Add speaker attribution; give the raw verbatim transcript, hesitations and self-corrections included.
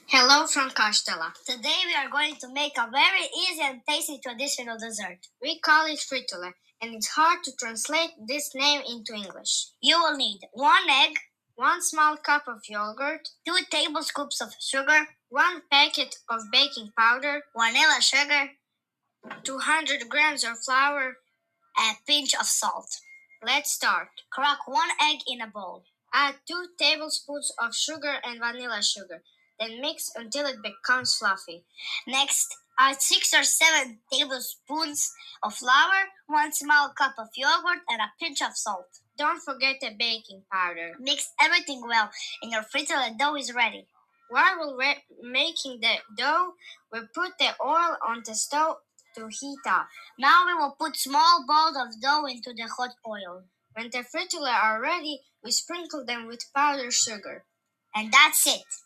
Speaker 1: Hello from Castella.
Speaker 2: Today we are going to make a very easy and tasty traditional dessert.
Speaker 1: We call it frittole, and it's hard to translate this name into English.
Speaker 2: You will need one egg,
Speaker 1: One small cup of yogurt,
Speaker 2: two tablespoons of sugar,
Speaker 1: one packet of baking powder,
Speaker 2: vanilla sugar,
Speaker 1: two hundred grams of flour.
Speaker 2: a pinch of salt.
Speaker 1: Let's start.
Speaker 2: Crack one egg in a bowl.
Speaker 1: Add two tablespoons of sugar and vanilla sugar. Then mix until it becomes fluffy.
Speaker 2: Next, add six or seven tablespoons of flour, one small cup of yogurt, and a pinch of salt.
Speaker 1: Don't forget the baking powder.
Speaker 2: Mix everything well, and your frittole dough is ready.
Speaker 1: While we're re- making the dough, we put the oil on the stove to heat up.
Speaker 2: Now we will put small balls of dough into the hot oil.
Speaker 1: When the frittole are ready, we sprinkle them with powdered sugar.
Speaker 2: And that's it.